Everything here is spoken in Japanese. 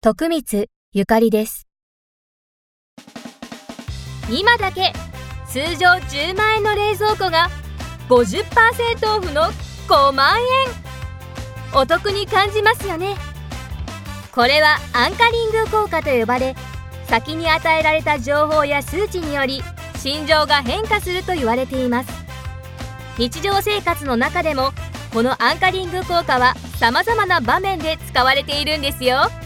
徳光ゆかりです。 今だけ通常10万円の冷蔵庫が 50% オフの5万円。お得に感じますよね。これはアンカリング効果と呼ばれ、先に与えられた情報や数値により心情が変化すると言われています。日常生活の中でもこのアンカリング効果は様々な場面で使われているんですよ。